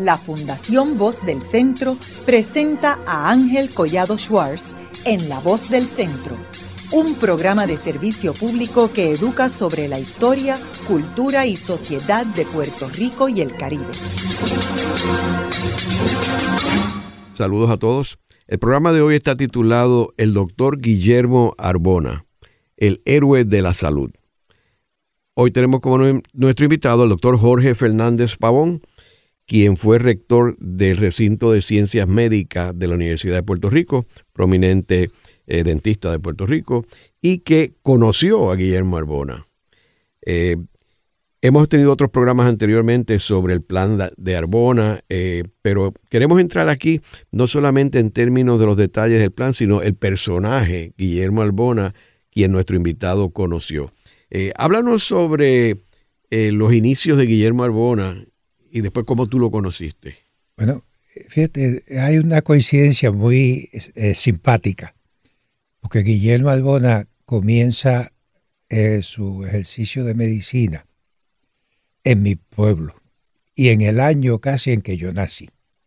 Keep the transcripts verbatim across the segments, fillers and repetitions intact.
la Fundación Voz del Centro presenta a Ángel Collado Schwartz en La Voz del Centro, un programa de servicio público que educa sobre la historia, cultura y sociedad de Puerto Rico y el Caribe. Saludos a todos. El programa de hoy está titulado El doctor Guillermo Arbona, el héroe de la salud. Hoy tenemos como nuestro invitado al doctor Jorge Fernández Pavón, quien fue rector del recinto de ciencias médicas de la Universidad de Puerto Rico, prominente eh, dentista de Puerto Rico, y que conoció a Guillermo Arbona. Eh, hemos tenido otros programas anteriormente sobre el plan de Arbona, eh, pero queremos entrar aquí no solamente en términos de los detalles del plan, sino el personaje Guillermo Arbona, quien nuestro invitado conoció. Eh, háblanos sobre eh, los inicios de Guillermo Arbona y después cómo tú lo conociste. Bueno, fíjate, hay una coincidencia muy eh, simpática, porque Guillermo Arbona comienza eh, su ejercicio de medicina en mi pueblo y en el año casi en que yo nací.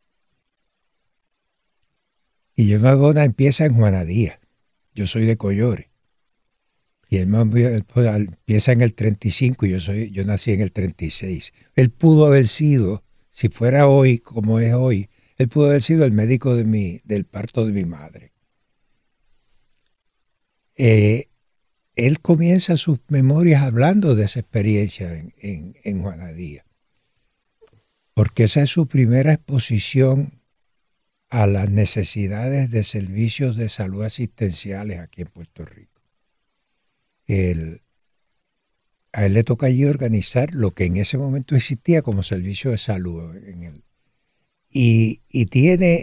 Guillermo Arbona empieza en Juana Díaz. Yo soy de Collores. Y él empieza en el treinta y cinco y yo, soy, yo nací en el treinta y seis. Él pudo haber sido, si fuera hoy como es hoy, él pudo haber sido el médico de mi, del parto de mi madre. Eh, él comienza sus memorias hablando de esa experiencia en, en, en Juana Díaz, porque esa es su primera exposición a las necesidades de servicios de salud asistenciales aquí en Puerto Rico. El, a él le toca allí organizar lo que en ese momento existía como servicio de salud en él. Y, y tiene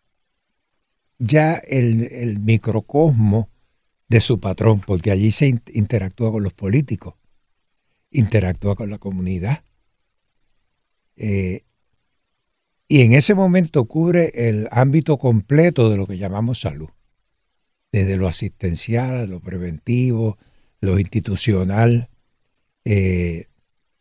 ya el, el microcosmo de su patrón, porque allí se in, interactúa con los políticos, interactúa con la comunidad. Eh, y en ese momento cubre el ámbito completo de lo que llamamos salud, desde lo asistencial, lo preventivo, lo institucional, eh,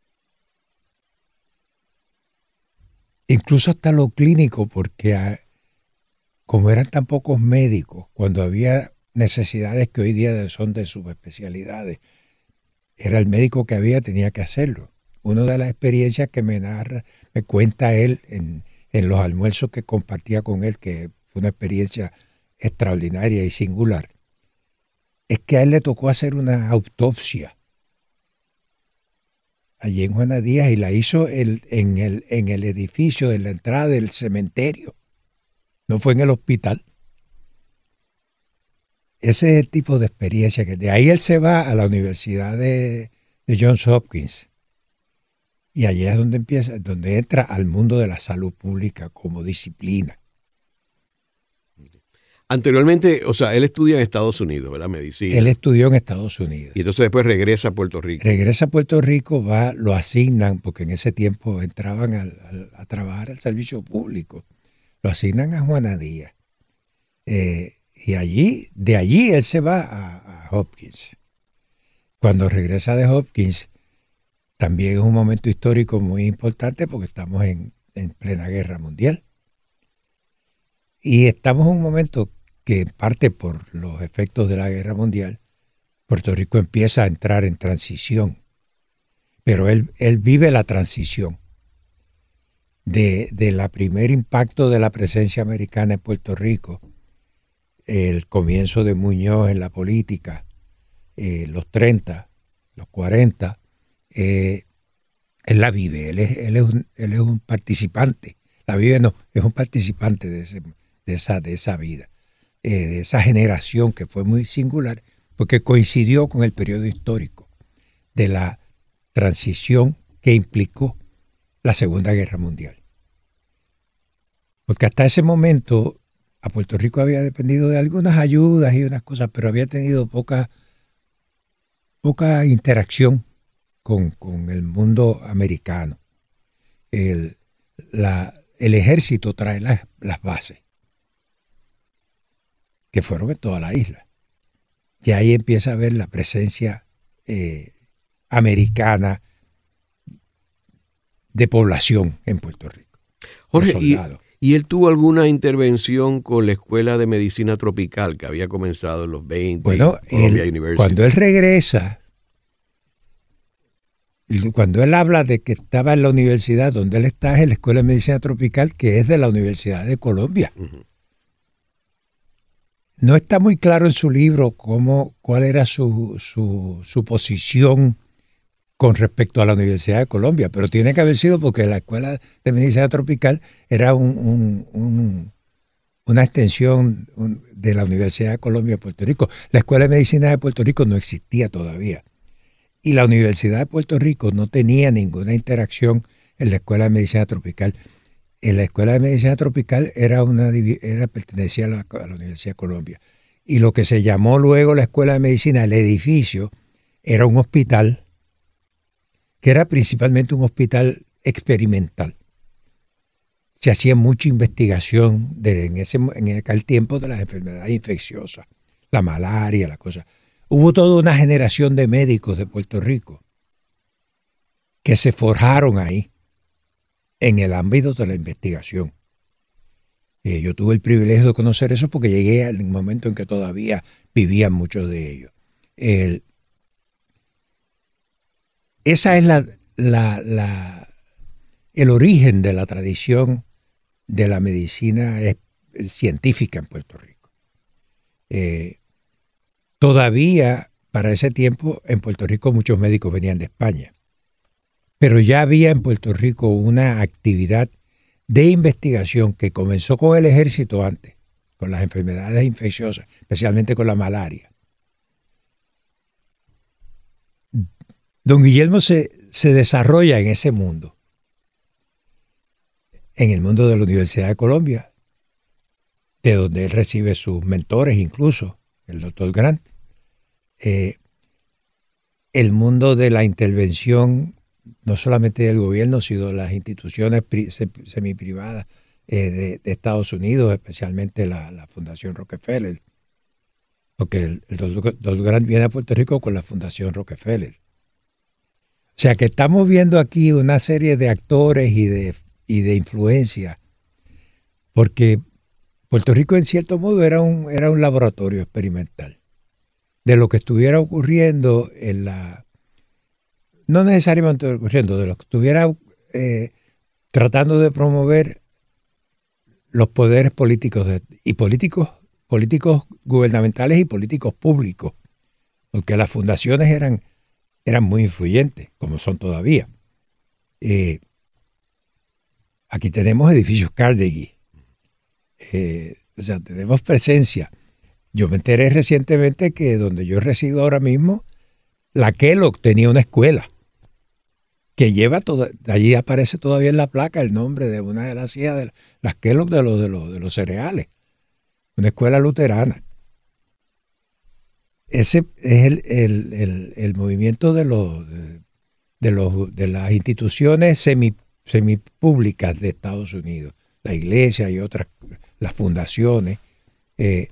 incluso hasta lo clínico, porque a, como eran tan pocos médicos, cuando había necesidades que hoy día son de subespecialidades, era el médico que había, tenía que hacerlo. Una de las experiencias que me narra, me cuenta él en, en los almuerzos que compartía con él, que fue una experiencia extraordinaria y singular, es que a él le tocó hacer una autopsia allí en Juana Díaz y la hizo el, en, el, en el edificio, en la entrada del cementerio. No fue en el hospital. Ese es el tipo de experiencia que de ahí él se va a la Universidad de, de Johns Hopkins. Y allí es donde empieza, donde entra al mundo de la salud pública como disciplina. Anteriormente, o sea, él estudia en Estados Unidos, ¿verdad? Medicina. Él estudió en Estados Unidos. Y entonces después regresa a Puerto Rico. Regresa a Puerto Rico, va, lo asignan, porque en ese tiempo entraban a, a, a trabajar al servicio público. Lo asignan a Juana Díaz. Eh, y allí, de allí él se va a, a Hopkins. Cuando regresa de Hopkins, también es un momento histórico muy importante porque estamos en, en plena guerra mundial. Y estamos en un momento que en parte por los efectos de la guerra mundial, Puerto Rico empieza a entrar en transición. Pero él, él vive la transición de, de la primer impacto de la presencia americana en Puerto Rico, el comienzo de Muñoz en la política, eh, los treinta, los cuarenta, eh, él la vive, él es, él es, un, él es un participante, la vive no, es un participante de, ese, de, esa, de esa vida. Eh, de esa generación que fue muy singular, porque coincidió con el periodo histórico de la transición que implicó la Segunda Guerra Mundial. Porque hasta ese momento a Puerto Rico había dependido de algunas ayudas y unas cosas, pero había tenido poca, poca interacción con, con el mundo americano. El, la, el ejército trae las, las bases, que fueron en toda la isla. Y ahí empieza a ver la presencia eh, americana de población en Puerto Rico. Jorge, los soldados. Y, ¿y él tuvo alguna intervención con la Escuela de Medicina Tropical que había comenzado en los veinte? Bueno, Columbia él, University? Cuando él regresa, cuando él habla de que estaba en la universidad, donde él está es en la Escuela de Medicina Tropical, que es de la Universidad de Colombia. Uh-huh. No está muy claro en su libro cómo, cuál era su, su, su posición con respecto a la Universidad de Colombia, pero tiene que haber sido porque la Escuela de Medicina Tropical era un, un, un, una extensión de la Universidad de Colombia de Puerto Rico. La Escuela de Medicina de Puerto Rico no existía todavía. Y la Universidad de Puerto Rico no tenía ninguna interacción en la Escuela de Medicina Tropical. En la Escuela de Medicina Tropical era una era pertenecía a la, a la Universidad de Colombia. Y lo que se llamó luego la Escuela de Medicina, el edificio, era un hospital, que era principalmente un hospital experimental. Se hacía mucha investigación de, en, ese, en aquel tiempo de las enfermedades infecciosas, la malaria, la cosa. Hubo toda una generación de médicos de Puerto Rico que se forjaron ahí en el ámbito de la investigación. Eh, yo tuve el privilegio de conocer eso porque llegué al momento en que todavía vivían muchos de ellos. El, esa es la, la, la, el origen de la tradición de la medicina científica en Puerto Rico. Eh, Todavía, para ese tiempo, en Puerto Rico muchos médicos venían de España. Pero ya había en Puerto Rico una actividad de investigación que comenzó con el ejército antes, con las enfermedades infecciosas, especialmente con la malaria. Don Guillermo se, se desarrolla en ese mundo, en el mundo de la Universidad de Colombia, de donde él recibe sus mentores incluso, el doctor Grant, eh, el mundo de la intervención, no solamente del gobierno, sino de las instituciones pri, semiprivadas eh, de, de Estados Unidos, especialmente la, la Fundación Rockefeller, porque el, el doctor Grant viene a Puerto Rico con la Fundación Rockefeller. O sea que estamos viendo aquí una serie de actores y de, y de influencias, porque Puerto Rico en cierto modo era un, era un laboratorio experimental de lo que estuviera ocurriendo en la, no necesariamente ocurriendo, de lo que estuviera eh, tratando de promover los poderes políticos de, y políticos, políticos gubernamentales y políticos públicos, porque las fundaciones eran, eran muy influyentes, como son todavía. Eh, aquí tenemos edificios Carnegie. Eh, o sea, tenemos presencia. Yo me enteré recientemente que donde yo resido ahora mismo, la Kellogg tenía una escuela que lleva, toda, allí aparece todavía en la placa el nombre de una de las hijas de las Kellogg de los, de los, de los cereales, una escuela luterana. Ese es el, el, el, el movimiento de, los, de, de, los, de las instituciones semi, semipúblicas de Estados Unidos, la iglesia y otras, las fundaciones. Eh,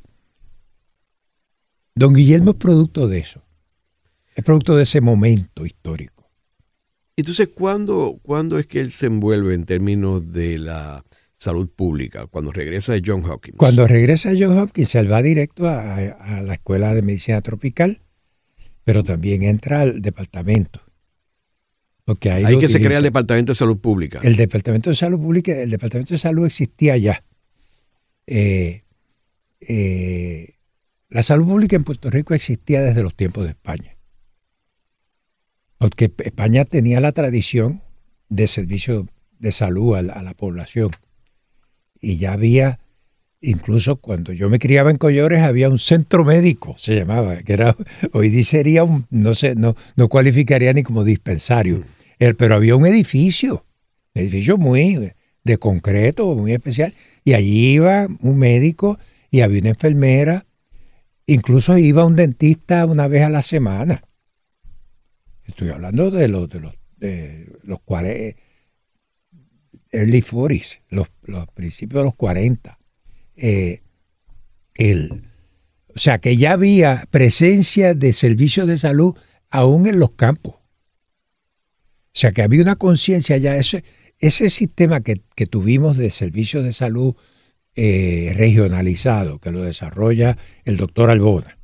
don Guillermo es producto de eso, es producto de ese momento histórico. Entonces, ¿cuándo, ¿cuándo es que él se envuelve en términos de la salud pública? Cuando regresa de Johns Hopkins. Cuando regresa de Johns Hopkins, él va directo a, a la Escuela de Medicina Tropical, pero también entra al departamento. Porque ahí ahí que se crea el Departamento de Salud Pública. El Departamento de Salud Pública, el Departamento de Salud existía ya. Eh, eh, la salud pública en Puerto Rico existía desde los tiempos de España. Porque España tenía la tradición de servicio de salud a la, a la población. Y ya había, incluso cuando yo me criaba en Collores, había un centro médico, se llamaba, que era, hoy día sería un, no sé, no, no cualificaría ni como dispensario. Mm. El, pero había un edificio, un edificio muy de concreto, muy especial, y allí iba un médico y había una enfermera, incluso iba un dentista una vez a la semana. Estoy hablando de los de los de los cuarenta, early forties, los, los principios de los cuarenta. Eh, el, o sea que ya había presencia de servicios de salud aún en los campos. O sea que había una conciencia ya. Ese, ese sistema que, que tuvimos de servicios de salud eh, regionalizado, que lo desarrolla el doctor Arbona,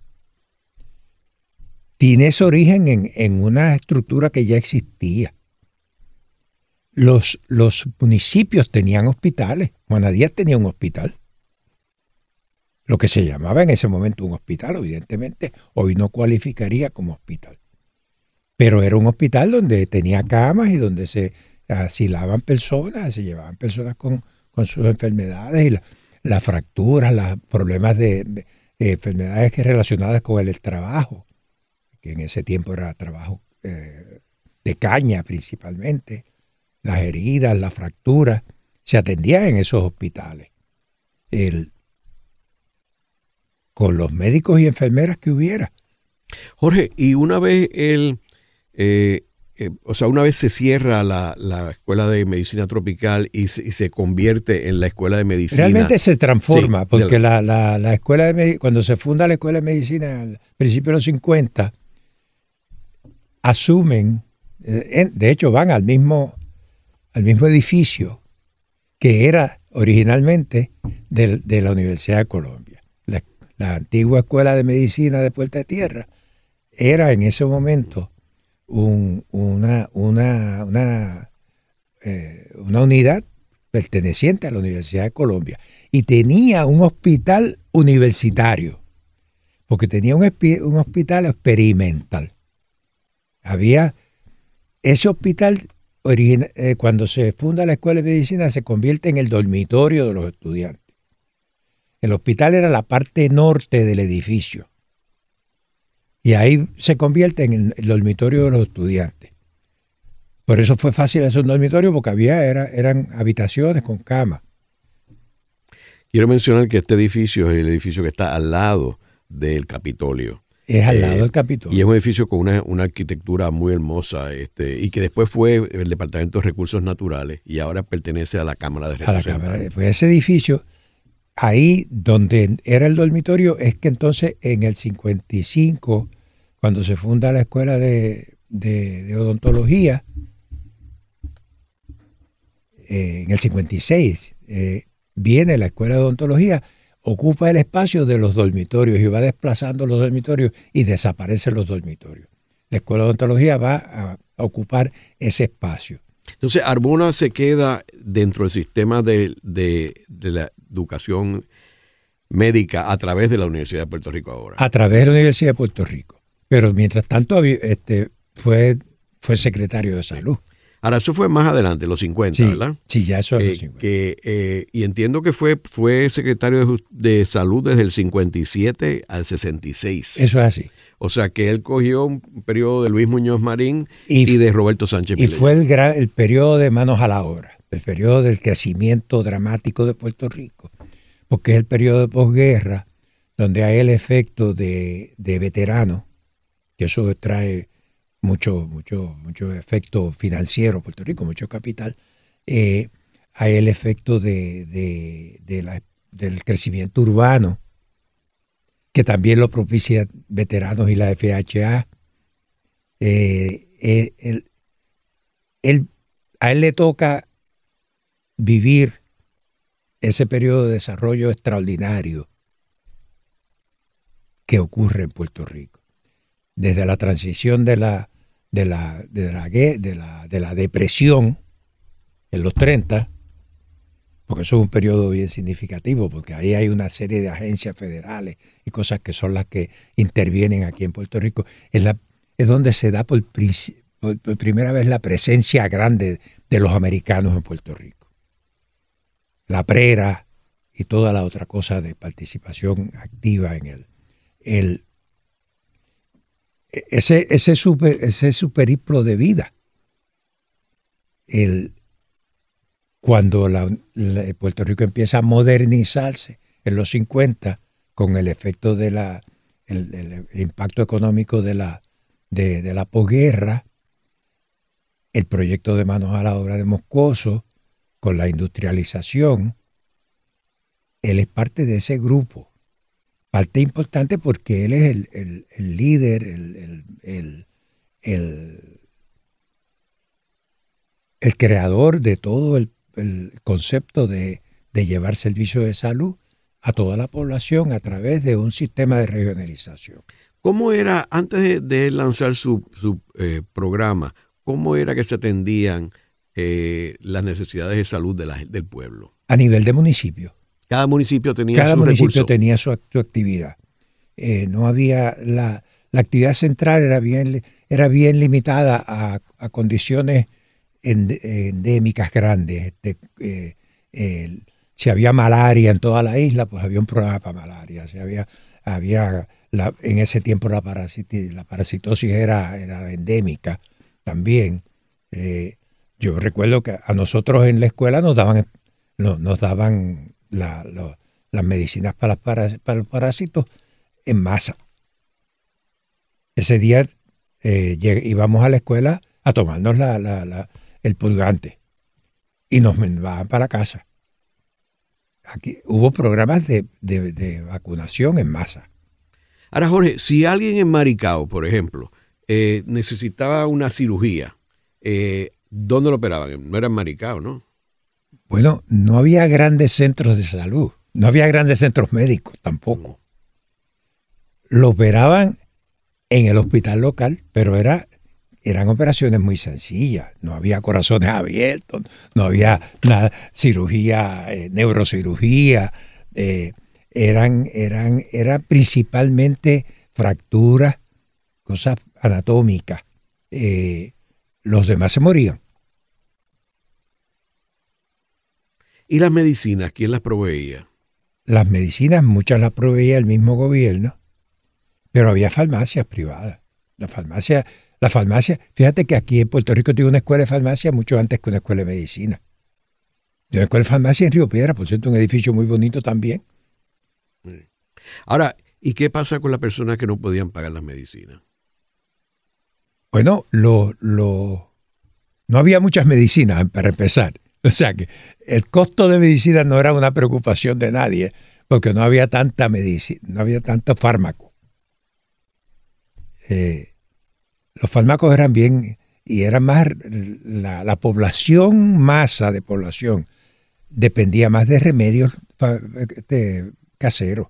tiene ese origen en, en una estructura que ya existía. Los, los municipios tenían hospitales. Juana Díaz tenía un hospital. Lo que se llamaba en ese momento un hospital, evidentemente, hoy no cualificaría como hospital. Pero era un hospital donde tenía camas y donde se asilaban personas, se llevaban personas con, con sus enfermedades y la, las fracturas, los problemas de, de, de enfermedades que relacionadas con el, el trabajo, que en ese tiempo era trabajo eh, de caña principalmente, las heridas, las fracturas, se atendían en esos hospitales. El, con los médicos y enfermeras que hubiera. Jorge, y una vez el, eh, eh, o sea, una vez se cierra la, la Escuela de Medicina Tropical y se, y se convierte en la Escuela de Medicina. Realmente se transforma, sí, porque la, la, la, la Escuela de cuando se funda la Escuela de Medicina al principio de los cincuenta, asumen, de hecho van al mismo, al mismo edificio que era originalmente de, de la Universidad de Colombia. La, la antigua Escuela de Medicina de Puerta Tierra era en ese momento un, una, una, una, eh, una unidad perteneciente a la Universidad de Colombia y tenía un hospital universitario, porque tenía un, un hospital experimental. Había ese hospital, origina, eh, cuando se funda la Escuela de Medicina, se convierte en el dormitorio de los estudiantes. El hospital era la parte norte del edificio. Y ahí se convierte en el dormitorio de los estudiantes. Por eso fue fácil hacer un dormitorio, porque había, era, eran habitaciones con cama. Quiero mencionar que este edificio es el edificio que está al lado del Capitolio. Es al eh, lado del Capitolio. Y es un edificio con una, una arquitectura muy hermosa, este, y que después fue el Departamento de Recursos Naturales y ahora pertenece a la Cámara de Representantes. A la Cámara. Pues ese edificio, ahí donde era el dormitorio, es que entonces en el cincuenta y cinco, cuando se funda la Escuela de, de, de Odontología, eh, en el cincuenta y seis, eh, viene la Escuela de Odontología, ocupa el espacio de los dormitorios y va desplazando los dormitorios y desaparecen los dormitorios. La Escuela de Odontología va a, a ocupar ese espacio. Entonces, Arbona se queda dentro del sistema de, de, de la educación médica a través de la Universidad de Puerto Rico ahora. A través de la Universidad de Puerto Rico. Pero mientras tanto este, fue, fue secretario de salud. Ahora, eso fue más adelante, los cincuenta, sí, ¿verdad? Sí, ya eso es eh, los cincuenta. Que, eh, y entiendo que fue, fue secretario de, de salud desde el cincuenta y siete al sesenta y seis. Eso es así. O sea, que él cogió un periodo de Luis Muñoz Marín y, y de Roberto Sánchez Y Peleya. Fue el, gran, el periodo de manos a la obra, el periodo del crecimiento dramático de Puerto Rico, porque es el periodo de posguerra donde hay el efecto de, de veterano, que eso trae mucho, mucho, mucho efecto financiero a Puerto Rico, mucho capital. Eh, hay el efecto de, de, de la, del crecimiento urbano, que también lo propicia veteranos y la F H A. Eh, eh, él, él, a él le toca vivir ese periodo de desarrollo extraordinario que ocurre en Puerto Rico. Desde la transición de la, de la, de la, de la, de la depresión en los treinta, porque eso es un periodo bien significativo, porque ahí hay una serie de agencias federales y cosas que son las que intervienen aquí en Puerto Rico. Es, la, es donde se da por, por, por primera vez la presencia grande de los americanos en Puerto Rico. La prera y toda la otra cosa de participación activa en el, el ese, ese, super, ese superiplo de vida. El, cuando la, la, Puerto Rico empieza a modernizarse en los cincuenta con el efecto de la el, el, el impacto económico de la de, de la posguerra, el proyecto de manos a la obra de Moscoso, con la industrialización, él es parte de ese grupo. Parte importante porque él es el, el, el líder, el, el, el, el, el creador de todo el, el concepto de, de llevar servicios de salud a toda la población a través de un sistema de regionalización. ¿Cómo era, antes de, de lanzar su, su eh, programa, cómo era que se atendían eh, las necesidades de salud de la, del pueblo? A nivel de municipio. Cada municipio tenía Cada su municipio recurso. tenía su, su actividad. Eh, no había la, la actividad central era bien, era bien limitada a, a condiciones endémicas grandes. Este, eh, eh, si había malaria en toda la isla, pues había un programa para malaria. Si había, había la, en ese tiempo la, parasiti, la parasitosis era, era endémica también. Eh, yo recuerdo que a nosotros en la escuela nos daban, nos, nos daban la, lo, las medicinas para, para, para los parásitos en masa. Ese día eh, íbamos a la escuela a tomarnos la, la, la, el purgante y nos mandaban para casa. Aquí hubo programas de, de, de vacunación en masa. Ahora, Jorge, si alguien en Maricao, por ejemplo, eh, necesitaba una cirugía, eh, ¿dónde lo operaban? No era en Maricao, ¿no? Bueno, no había grandes centros de salud, no había grandes centros médicos tampoco. Lo operaban en el hospital local, pero era, eran operaciones muy sencillas. No había corazones abiertos, no había nada, cirugía, eh, neurocirugía. Eh, eran, eran, era principalmente fracturas, cosas anatómicas. Eh, los demás se morían. ¿Y las medicinas? ¿Quién las proveía? Las medicinas, muchas las proveía el mismo gobierno. Pero había farmacias privadas. La farmacia, la farmacia, fíjate que aquí en Puerto Rico tiene una escuela de farmacia mucho antes que una escuela de medicina. Tiene una escuela de farmacia en Río Piedra, por cierto, un edificio muy bonito también. Ahora, ¿y qué pasa con las personas que no podían pagar las medicinas? Bueno, lo, lo, no había muchas medicinas para empezar. O sea que el costo de medicina no era una preocupación de nadie, porque no había tanta medicina, no había tanto fármaco. Eh, los fármacos eran bien, y era más, la, la población, masa de población, dependía más de remedios de, caseros.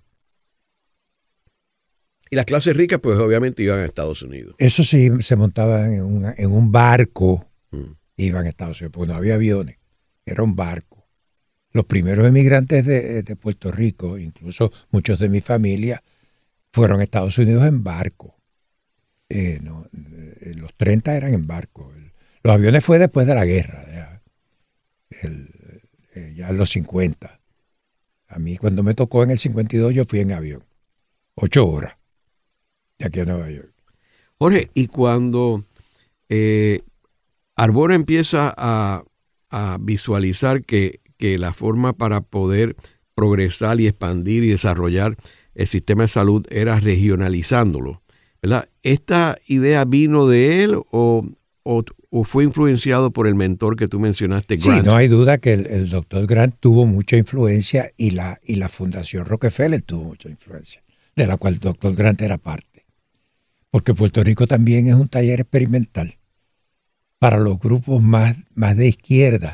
Y las clases ricas, pues obviamente iban a Estados Unidos. Eso sí, se montaban en un, en un barco, mm. iban a Estados Unidos, porque no había aviones, era un barco. Los primeros emigrantes de, de Puerto Rico, incluso muchos de mi familia, fueron a Estados Unidos en barco. Eh, no, eh, los treinta eran en barco. El, los aviones fue después de la guerra, ya, el, eh, ya en los cincuenta. A mí cuando me tocó en el cincuenta y dos yo fui en avión. Ocho horas de aquí a Nueva York. Jorge, y cuando eh, Arbona empieza a, a visualizar que, que la forma para poder progresar y expandir y desarrollar el sistema de salud era regionalizándolo, ¿verdad? ¿Esta idea vino de él o, o, o fue influenciado por el mentor que tú mencionaste, Grant? Sí, no hay duda que el, el doctor Grant tuvo mucha influencia y la, y la Fundación Rockefeller tuvo mucha influencia, de la cual el doctor Grant era parte. Porque Puerto Rico también es un taller experimental para los grupos más, más de izquierda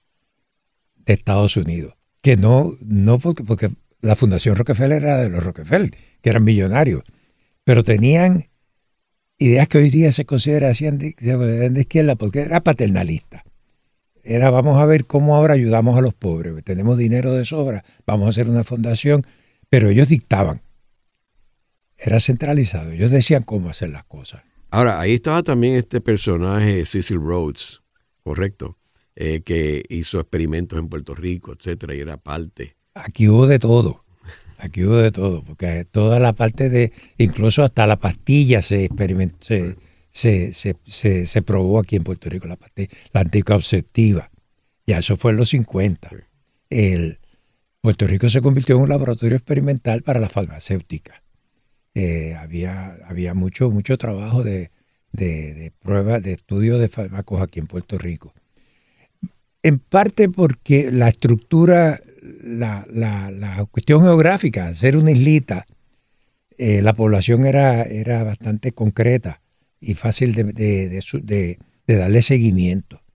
de Estados Unidos. Que no, no porque, porque la Fundación Rockefeller era de los Rockefeller, que eran millonarios, pero tenían ideas que hoy día se consideran de, de izquierda porque era paternalista. Era vamos a ver cómo ahora ayudamos a los pobres, tenemos dinero de sobra, vamos a hacer una fundación, pero ellos dictaban. Era centralizado, ellos decían cómo hacer las cosas. Ahora, ahí estaba también este personaje Cecil Rhodes, correcto, eh, que hizo experimentos en Puerto Rico, etcétera, y era parte. Aquí hubo de todo. Aquí hubo de todo, porque toda la parte de, incluso hasta la pastilla se experimentó, se, se, se, se, se probó aquí en Puerto Rico, la pastilla, la anticonceptiva. Ya eso fue en los cincuenta. El, Puerto Rico se convirtió en un laboratorio experimental para la farmacéutica. Eh, había, había mucho, mucho trabajo de, de, de pruebas, de estudios de fármacos aquí en Puerto Rico. En parte porque la estructura... La, la, la cuestión geográfica, ser una islita, eh, la población era, era bastante concreta y fácil de, de, de, de, de darle seguimiento.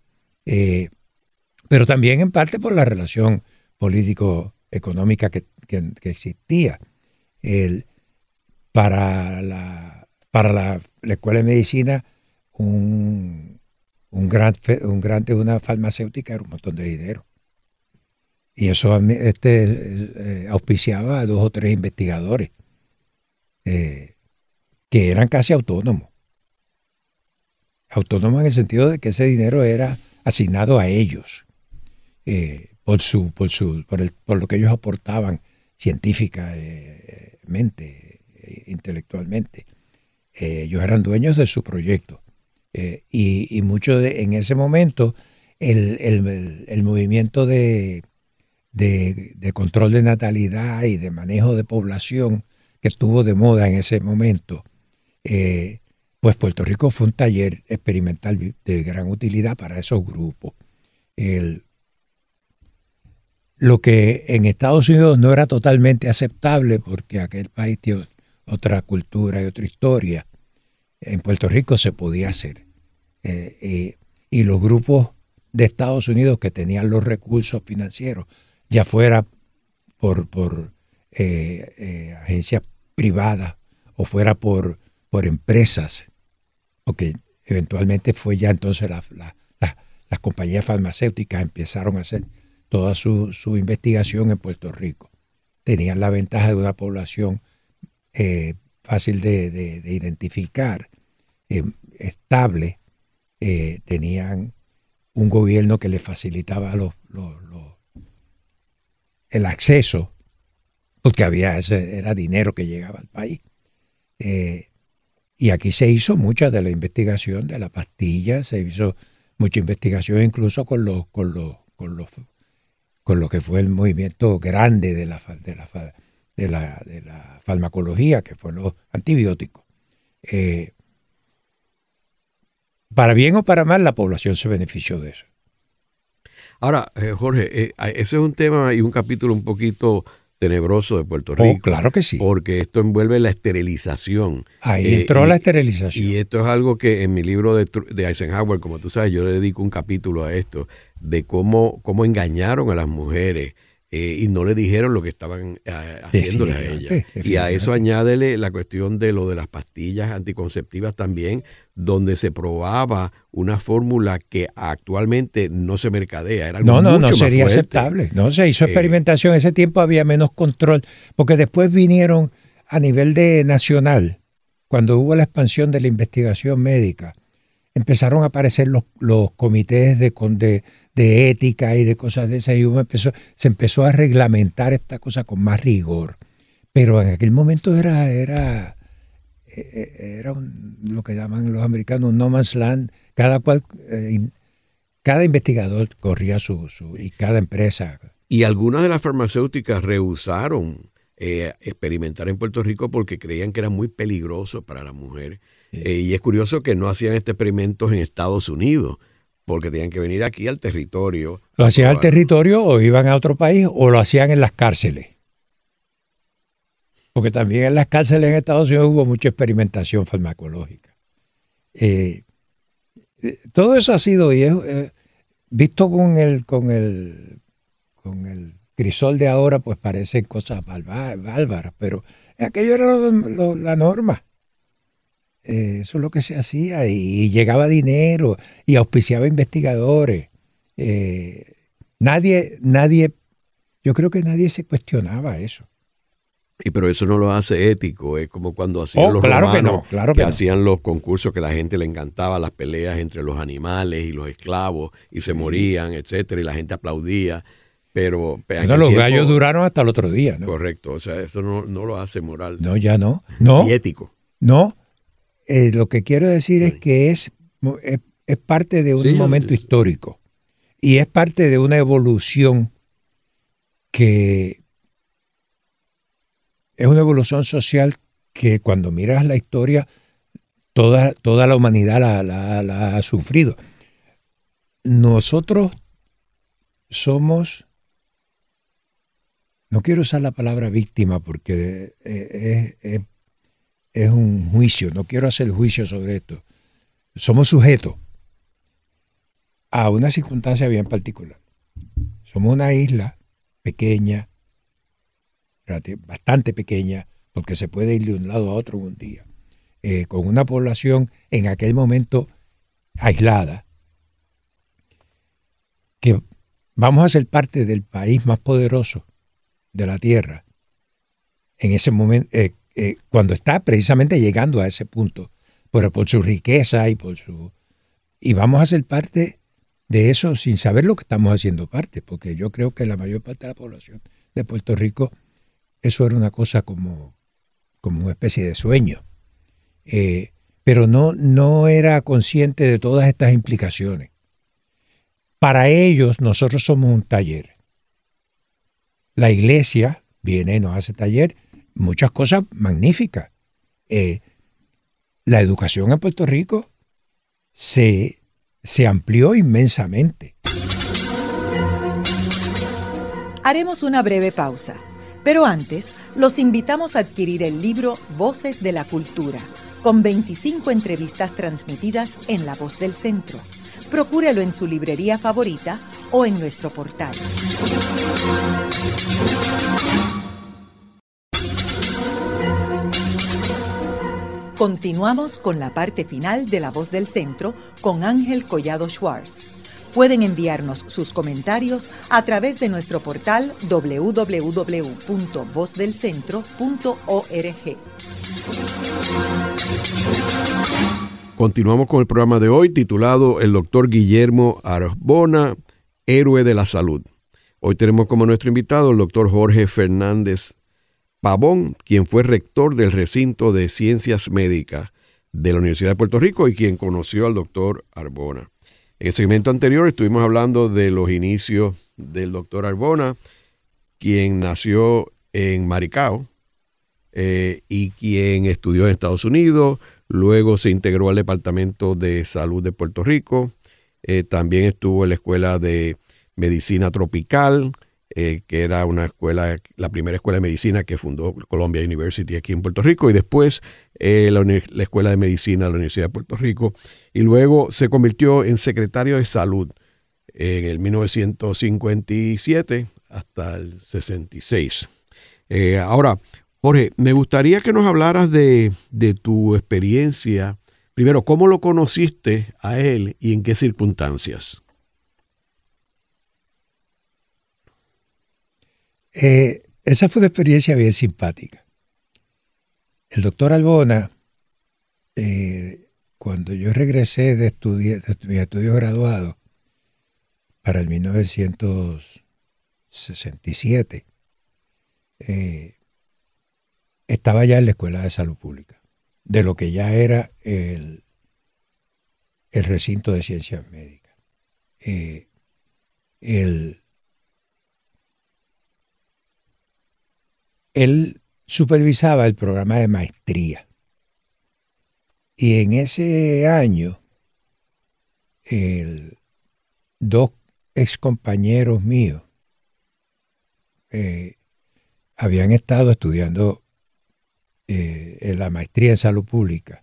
Eh, pero también en parte por la relación político-económica que, que, que existía. El, para la, para la, la Escuela de Medicina, un, un grante, un grante de una farmacéutica era un montón de dinero. Y eso este, eh, auspiciaba a dos o tres investigadores eh, que eran casi autónomos. Autónomos en el sentido de que ese dinero era asignado a ellos eh, por, su, por, su, por, el, por lo que ellos aportaban científicamente, eh, intelectualmente. Eh, ellos eran dueños de su proyecto. Eh, y, y mucho de, en ese momento el, el, el, el movimiento de, de, de control de natalidad y de manejo de población que estuvo de moda en ese momento, eh, pues Puerto Rico fue un taller experimental de gran utilidad para esos grupos. El, lo que en Estados Unidos no era totalmente aceptable porque aquel país tiene otra cultura y otra historia, en Puerto Rico se podía hacer. Eh, eh, y los grupos de Estados Unidos que tenían los recursos financieros, ya fuera por, por eh, eh, agencias privadas o fuera por, por empresas, porque eventualmente fue ya entonces la, la, la, las compañías farmacéuticas empezaron a hacer toda su, su investigación en Puerto Rico. Tenían la ventaja de una población eh, fácil de, de, de identificar, eh, estable, eh, tenían un gobierno que les facilitaba los, los, los, el acceso, porque había ese, era dinero que llegaba al país. Eh, y aquí se hizo mucha de la investigación de la pastilla, se hizo mucha investigación incluso con los, con los, con los, con lo que fue el movimiento grande de la, de la, de la, de la farmacología, que fue los antibióticos. Eh, para bien o para mal, la población se benefició de eso. Ahora, eh, Jorge, eh, ese es un tema y un capítulo un poquito tenebroso de Puerto Rico. Oh, claro que sí. Porque esto envuelve la esterilización. Ahí eh, entró y, la esterilización. Y esto es algo que en mi libro de, de Eisenhower, como tú sabes, yo le dedico un capítulo a esto, de cómo, cómo engañaron a las mujeres eh, y no le dijeron lo que estaban eh, haciéndoles a ellas. Y a eso añádele la cuestión de lo de las pastillas anticonceptivas también, donde se probaba una fórmula que actualmente no se mercadea. Era no, no, mucho no sería más aceptable. No se hizo eh, experimentación. En ese tiempo había menos control, porque después vinieron a nivel de nacional, cuando hubo la expansión de la investigación médica, empezaron a aparecer los, los comités de, de, de ética y de cosas de esas, y uno empezó, se empezó a reglamentar esta cosa con más rigor. Pero en aquel momento era... era era un, lo que llaman los americanos un no man's land. Cada cual, eh, cada investigador corría su, su, y cada empresa. Y algunas de las farmacéuticas rehusaron eh, experimentar en Puerto Rico porque creían que era muy peligroso para la mujer. Sí. Eh, y es curioso que no hacían estos experimentos en Estados Unidos, porque tenían que venir aquí al territorio. Lo hacían al territorio o iban a otro país o lo hacían en las cárceles. Porque también en las cárceles en Estados Unidos hubo mucha experimentación farmacológica. Eh, todo eso ha sido, y es, eh, visto con el, con el, con el crisol de ahora, pues parecen cosas bárbaras, pero aquello era lo, lo, la norma. Eh, eso es lo que se hacía, y, y llegaba dinero, y auspiciaba investigadores. Eh, nadie, nadie, yo creo que nadie se cuestionaba eso. Y pero eso no lo hace ético, es como cuando hacían oh, los claro romanos, que, no, claro que, que no. hacían los concursos que a la gente le encantaba, las peleas entre los animales y los esclavos, y se morían, etcétera, y la gente aplaudía. Pero bueno, los tiempo, gallos duraron hasta el otro día, ¿no? Correcto, o sea, eso no, no lo hace moral. No, ya no. no y ético. No, eh, lo que quiero decir sí. es que es, es, es parte de un sí, momento es... histórico y es parte de una evolución que es una evolución social que cuando miras la historia, toda, toda la humanidad la, la, la ha sufrido. Nosotros somos, no quiero usar la palabra víctima porque es, es, es un juicio, no quiero hacer juicio sobre esto. Somos sujetos a una circunstancia bien particular. Somos una isla pequeña, bastante pequeña, porque se puede ir de un lado a otro en un día, eh, con una población en aquel momento aislada, que vamos a ser parte del país más poderoso de la Tierra, en ese momento, eh, eh, cuando está precisamente llegando a ese punto, por, por su riqueza y por su... Y vamos a ser parte de eso sin saber lo que estamos haciendo parte, porque yo creo que la mayor parte de la población de Puerto Rico, eso era una cosa como, como una especie de sueño. Eh, pero no, no era consciente de todas estas implicaciones. Para ellos, nosotros somos un taller. La iglesia viene y nos hace taller, muchas cosas magníficas. Eh, la educación en Puerto Rico se, se amplió inmensamente. Haremos una breve pausa, pero antes los invitamos a adquirir el libro Voces de la Cultura, con veinticinco entrevistas transmitidas en La Voz del Centro. Procúrelo en su librería favorita o en nuestro portal. Continuamos con la parte final de La Voz del Centro con Ángel Collado Schwartz. Pueden enviarnos sus comentarios a través de nuestro portal doble u doble u doble u punto voz del centro punto org. Continuamos con el programa de hoy titulado El doctor Guillermo Arbona, héroe de la salud. Hoy tenemos como nuestro invitado el doctor Jorge Fernández Pavón, quien fue rector del recinto de Ciencias Médicas de la Universidad de Puerto Rico y quien conoció al doctor Arbona. En el segmento anterior estuvimos hablando de los inicios del doctor Arbona, quien nació en Maricao eh, y quien estudió en Estados Unidos, luego se integró al Departamento de Salud de Puerto Rico, eh, también estuvo en la Escuela de Medicina Tropical, eh, que era una escuela, la primera escuela de medicina que fundó Columbia University aquí en Puerto Rico, y después eh, la, la Escuela de Medicina de la Universidad de Puerto Rico, y luego se convirtió en secretario de Salud en el mil novecientos cincuenta y siete hasta el sesenta y seis. Eh, ahora, Jorge, me gustaría que nos hablaras de, de tu experiencia. Primero, ¿cómo lo conociste a él y en qué circunstancias? Eh, esa fue una experiencia bien simpática. El doctor Arbona, eh, cuando yo regresé de, estudi- de mis estudios graduados para el mil novecientos sesenta y siete, eh, estaba ya en la Escuela de Salud Pública, de lo que ya era el, el recinto de Ciencias Médicas. Eh, el Él supervisaba el programa de maestría. Y en ese año, el, dos ex compañeros míos eh, habían estado estudiando eh, en la maestría en salud pública.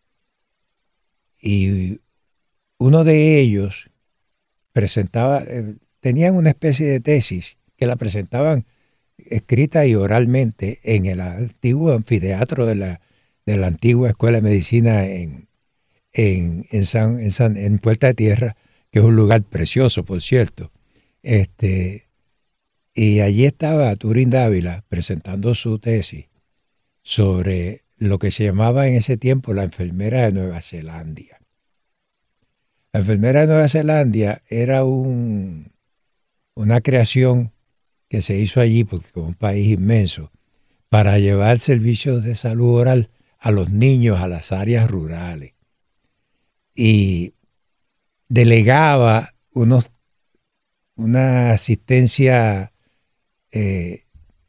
Y uno de ellos presentaba, eh, tenían una especie de tesis que la presentaban escrita y oralmente en el antiguo anfiteatro de la, de la antigua Escuela de Medicina en, en, en, San, en, San, en Puerta de Tierra, que es un lugar precioso, por cierto. Este, y allí estaba Turín Dávila presentando su tesis sobre lo que se llamaba en ese tiempo la enfermera de Nueva Zelanda. La enfermera de Nueva Zelanda era un, una creación que se hizo allí, porque como un país inmenso, para llevar servicios de salud oral a los niños a las áreas rurales. Y delegaba unos, una asistencia eh,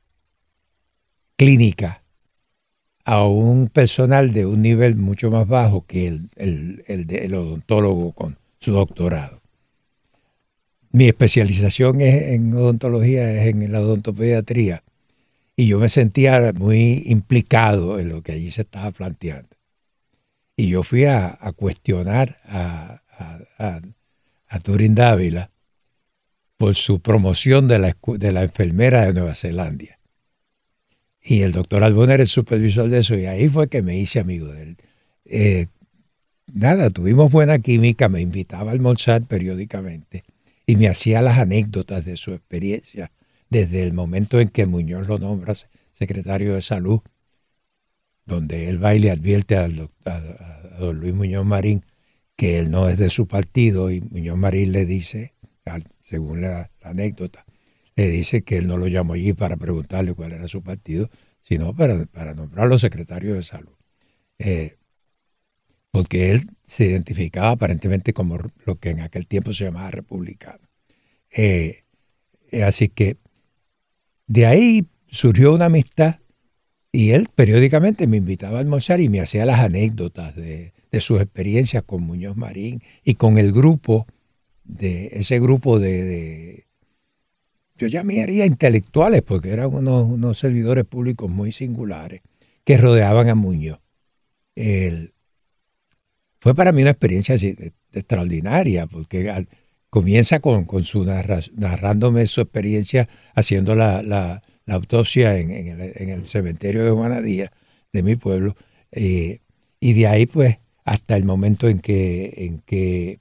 clínica a un personal de un nivel mucho más bajo que el, el, el, el odontólogo con su doctorado. Mi especialización es en odontología, es en la odontopediatría, y yo me sentía muy implicado en lo que allí se estaba planteando. Y yo fui a, a cuestionar a, a, a, a Turín Dávila por su promoción de la, de la enfermera de Nueva Zelanda. Y el doctor Arbona era el supervisor de eso, y ahí fue que me hice amigo de él. Eh, nada, tuvimos buena química, me invitaba a almorzar periódicamente y me hacía las anécdotas de su experiencia desde el momento en que Muñoz lo nombra secretario de Salud, donde él va y le advierte a, a, a don Luis Muñoz Marín que él no es de su partido, y Muñoz Marín le dice, según la, la anécdota, le dice que él no lo llamó allí para preguntarle cuál era su partido, sino para, para nombrarlo secretario de Salud. Eh, porque él se identificaba aparentemente como lo que en aquel tiempo se llamaba republicano. Eh, así que de ahí surgió una amistad, y él periódicamente me invitaba a almorzar y me hacía las anécdotas de, de sus experiencias con Muñoz Marín y con el grupo, de ese grupo de, de yo llamaría intelectuales, porque eran unos, unos servidores públicos muy singulares que rodeaban a Muñoz. El, fue para mí una experiencia así, extraordinaria, porque al, comienza con, con su narra, narrándome su experiencia haciendo la, la, la autopsia en, en, el, en el cementerio de Juana Díaz, de mi pueblo, eh, y de ahí pues hasta el momento en que, en que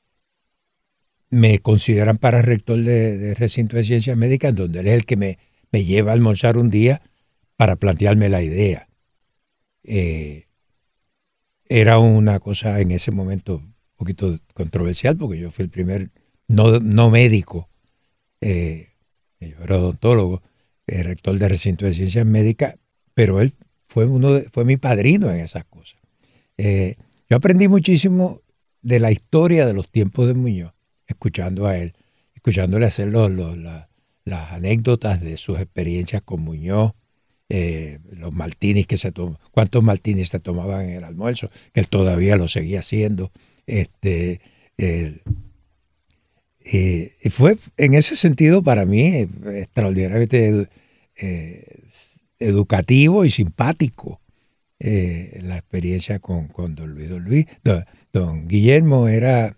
me consideran para rector de, de recinto de ciencias médicas, donde él es el que me, me lleva a almorzar un día para plantearme la idea. Eh, era una cosa en ese momento un poquito controversial, porque yo fui el primer no, no médico, eh, yo era odontólogo, eh, rector de recinto de ciencias médicas, pero él fue, uno de, fue mi padrino en esas cosas. Eh, yo aprendí muchísimo de la historia de los tiempos de Muñoz, escuchando a él, escuchándole hacer los, los, la, las anécdotas de sus experiencias con Muñoz, eh, los martinis que se tomaban, cuántos martinis se tomaban en el almuerzo, que él todavía lo seguía haciendo. Este, eh, eh, y fue en ese sentido para mí eh, extraordinariamente eh, educativo y simpático eh, la experiencia con, con don Luis. Don Luis, don, don Guillermo era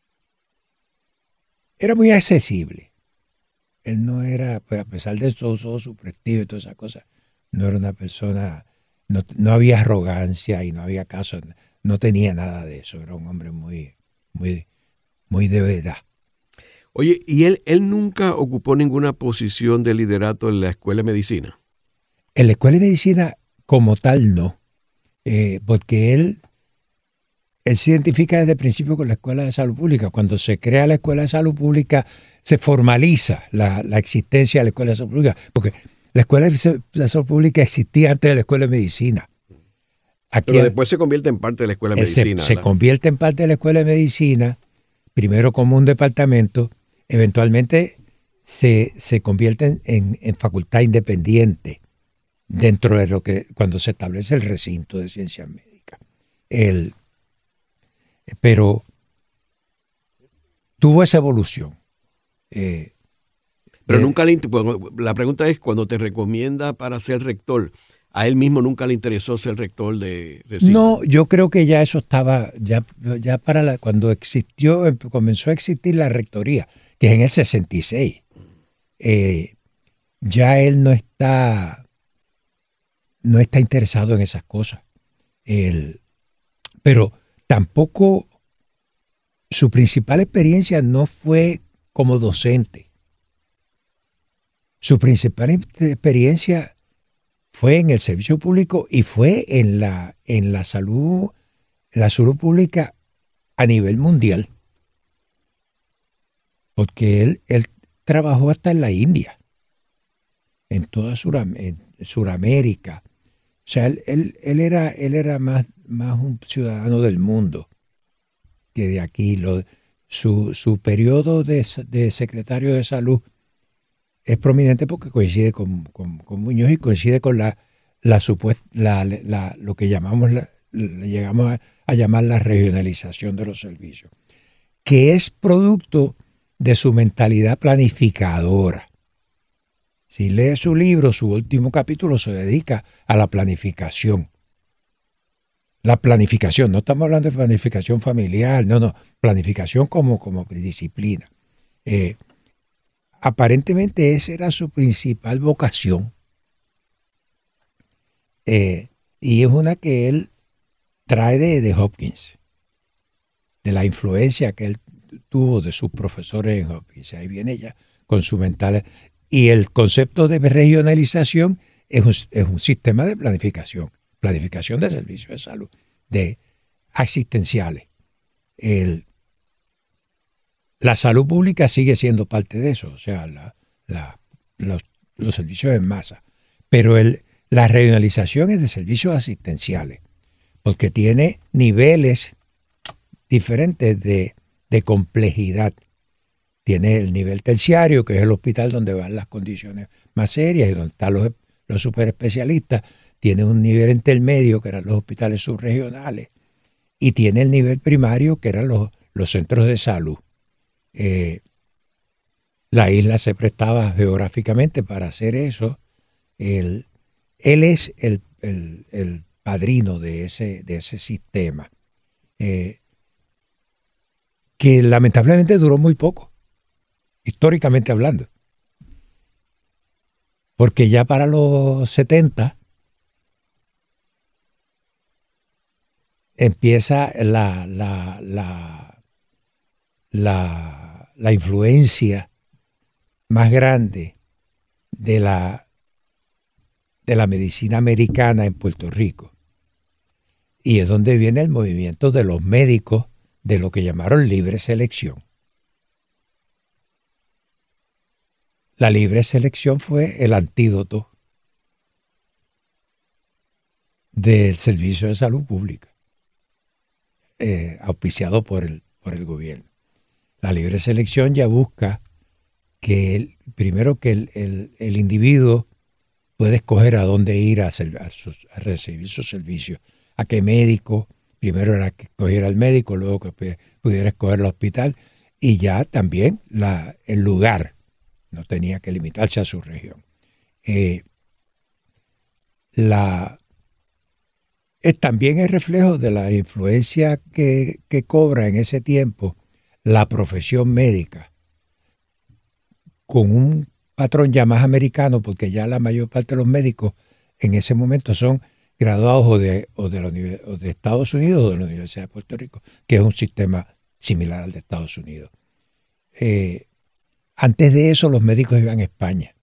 Era muy accesible. Él no era, pues a pesar de todo, todo su prestigio y todas esas cosas, no era una persona, no, no había arrogancia y no había caso, no tenía nada de eso. Era un hombre muy, muy, muy de verdad. Oye, ¿y él, él nunca ocupó ninguna posición de liderato en la Escuela de Medicina? En la Escuela de Medicina como tal no, eh, porque él... Él se identifica desde el principio con la Escuela de Salud Pública. Cuando se crea la Escuela de Salud Pública, se formaliza la, la existencia de la Escuela de Salud Pública, porque la Escuela de Salud Pública existía antes de la Escuela de Medicina. Aquí, Pero después se convierte en parte de la Escuela de Medicina. Se, se convierte en parte de la Escuela de Medicina, primero como un departamento, eventualmente se, se convierte en, en facultad independiente dentro de lo que, cuando se establece el recinto de ciencias médicas. El Pero tuvo esa evolución. Eh, Pero eh, nunca le... La pregunta es, cuando te recomienda para ser rector, ¿a él mismo nunca le interesó ser rector de recinto? No, yo creo que ya eso estaba, ya, ya para la, cuando existió, comenzó a existir la rectoría, que es en el sesenta y seis, eh, ya él no está, no está interesado en esas cosas. Él, pero tampoco, su principal experiencia no fue como docente. Su principal experiencia fue en el servicio público y fue en la, en la salud, en la salud pública a nivel mundial. Porque él, él trabajó hasta en la India, en toda Suram, en Suramérica. O sea, él, él, él era, él era más, más un ciudadano del mundo que de aquí. Lo, su, su periodo de, de secretario de salud es prominente porque coincide con, con, con Muñoz y coincide con la, la, supuesta, la, la lo que llamamos la, le llegamos a, a llamar la regionalización de los servicios, que es producto de su mentalidad planificadora. Si lee su libro, su último capítulo se dedica a la planificación. la planificación, no estamos hablando de planificación familiar, no, no, planificación como, como disciplina. Eh, aparentemente esa era su principal vocación. Eh, y es una que él trae de, de Hopkins, de la influencia que él tuvo de sus profesores en Hopkins. Ahí viene ella con su mental. Y el concepto de regionalización es un, es un sistema de planificación, planificación de servicios de salud, de asistenciales. El, la salud pública sigue siendo parte de eso, o sea, la, la, los, los servicios en masa. Pero el, la regionalización es de servicios asistenciales, porque tiene niveles diferentes de, de complejidad. Tiene el nivel terciario, que es el hospital donde van las condiciones más serias y donde están los, los superespecialistas. Tiene un nivel intermedio, que eran los hospitales subregionales. Y tiene el nivel primario, que eran los, los centros de salud. Eh, la isla se prestaba geográficamente para hacer eso. El, él es el, el, el padrino de ese, de ese sistema, eh, que lamentablemente duró muy poco, históricamente hablando. Porque ya para los setenta empieza la, la, la, la, la influencia más grande de la, de la medicina americana en Puerto Rico. Y es donde viene el movimiento de los médicos de lo que llamaron libre selección. La libre selección fue el antídoto del servicio de salud pública, eh, auspiciado por el, por el gobierno. La libre selección ya busca que el, primero que el, el, el individuo puede escoger a dónde ir a, a, sus, a recibir sus servicios, a qué médico. Primero era que escogiera el médico, luego que pudiera escoger el hospital, y ya también la, el lugar. No tenía que limitarse a su región. Eh, la, es también el reflejo de la influencia que, que cobra en ese tiempo la profesión médica, con un patrón ya más americano, porque ya la mayor parte de los médicos en ese momento son graduados o de, o de, la, o de Estados Unidos o de la Universidad de Puerto Rico, que es un sistema similar al de Estados Unidos. Eh, Antes de eso, los médicos iban a España.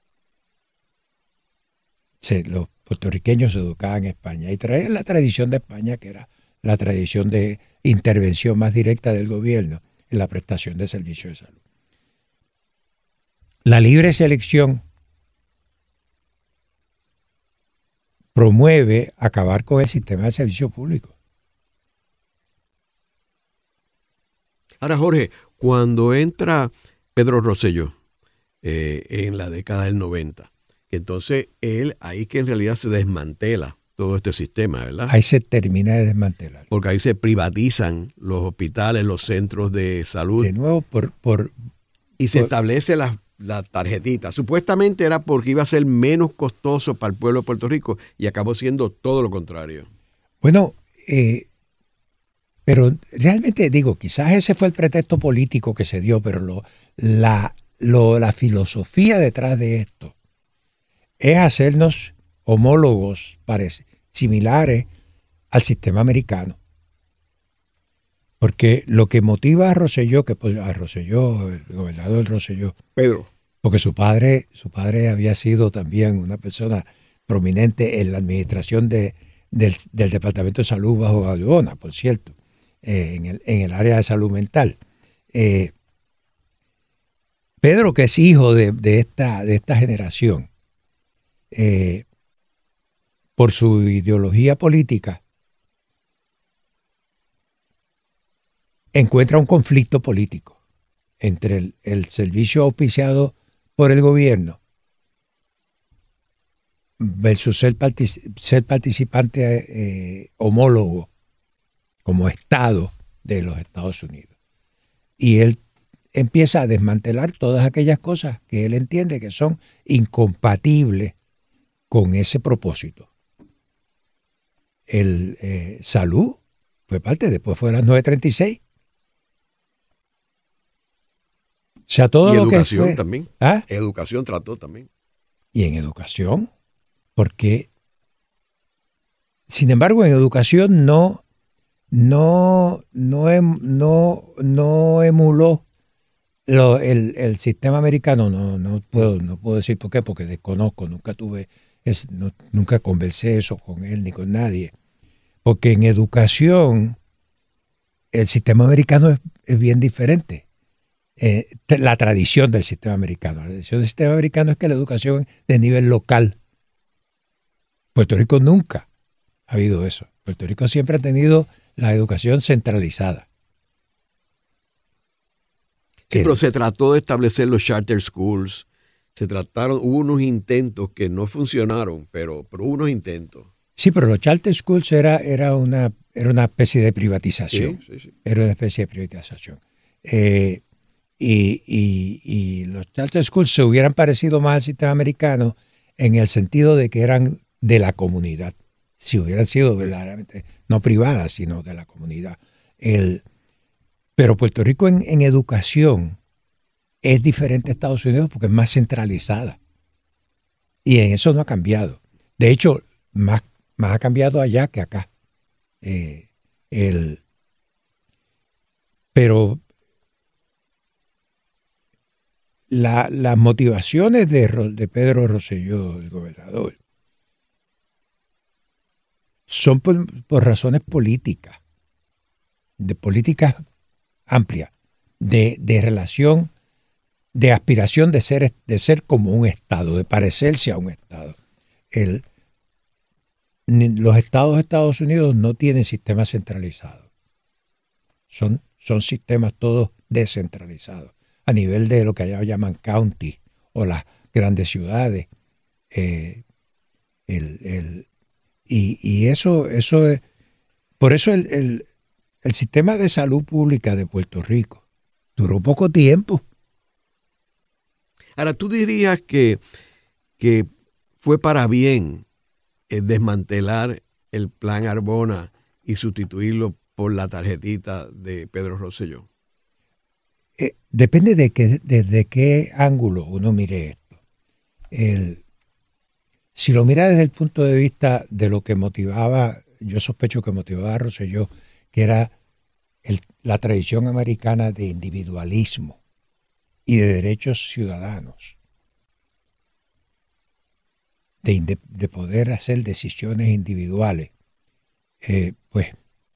Se, los puertorriqueños se educaban en España y traían la tradición de España, que era la tradición de intervención más directa del gobierno en la prestación de servicios de salud. La libre selección promueve acabar con el sistema de servicio público. Ahora, Jorge, cuando entra Pedro Rosselló eh, en la década del noventa, entonces él, ahí que en realidad se desmantela todo este sistema, ¿verdad? Ahí se termina de desmantelar. Porque ahí se privatizan los hospitales, los centros de salud. De nuevo, por... por y se por, establece la, la tarjetita. Supuestamente era porque iba a ser menos costoso para el pueblo de Puerto Rico y acabó siendo todo lo contrario. Bueno, eh, pero realmente digo, quizás ese fue el pretexto político que se dio, pero lo, la, lo, la filosofía detrás de esto es hacernos homólogos parece, similares al sistema americano. Porque lo que motiva a Rosselló, que a Rosselló, el gobernador Rosselló, Pedro, porque su padre, su padre había sido también una persona prominente en la administración de, del, del Departamento de Salud bajo Gabbona, por cierto, eh, en, el, en el área de salud mental. Eh, Pedro, que es hijo de, de, esta, de esta generación, eh, por su ideología política, encuentra un conflicto político entre el, el servicio auspiciado por el gobierno versus ser, partic- ser participante eh, homólogo como Estado de los Estados Unidos. Y él empieza a desmantelar todas aquellas cosas que él entiende que son incompatibles con ese propósito. el eh, salud fue parte, después fue a las nueve treinta y seis. O sea, todo y lo educación que fue, también. ¿ah? Educación trató también. Y en educación, porque, sin embargo, en educación no, no, no, em, no, no emuló lo, el, el sistema americano. No, no puedo, no puedo decir por qué, porque desconozco, nunca tuve, es, no, nunca conversé eso con él ni con nadie. Porque en educación el sistema americano es, es bien diferente. Eh, la tradición del sistema americano. La tradición del sistema americano es que la educación de nivel local. Puerto Rico nunca ha habido eso. Puerto Rico siempre ha tenido la educación centralizada. Sí, pero se trató de establecer los charter schools. Se trataron, hubo unos intentos que no funcionaron, pero, pero hubo unos intentos. Sí, pero los charter schools era, era, una, era una especie de privatización. Sí, sí, sí. Era una especie de privatización. Eh, Y, y, y los charter schools se hubieran parecido más al sistema americano en el sentido de que eran de la comunidad. Si hubieran sido verdaderamente, no privadas, sino de la comunidad. El, pero Puerto Rico en, en educación es diferente a Estados Unidos porque es más centralizada. Y en eso no ha cambiado. De hecho, más, más ha cambiado allá que acá. Eh, el, pero... La, las motivaciones de, de Pedro Rosselló, el gobernador, son por, por razones políticas, de políticas amplias, de, de relación, de aspiración de ser, de ser como un Estado, de parecerse a un Estado. El, los estados de Estados Unidos no tienen sistemas centralizados, son, son sistemas todos descentralizados. A nivel de lo que allá llaman county o las grandes ciudades. Eh, el, el, y, y eso, eso es, por eso el, el, el sistema de salud pública de Puerto Rico duró poco tiempo. Ahora, ¿tú dirías que, que fue para bien eh, desmantelar el plan Arbona y sustituirlo por la tarjetita de Pedro Rosselló? Eh, depende de que, desde qué ángulo uno mire esto. El, si lo mira desde el punto de vista de lo que motivaba, yo sospecho que motivaba a Rosselló, que era el, la tradición americana de individualismo y de derechos ciudadanos, de, de poder hacer decisiones individuales, eh, pues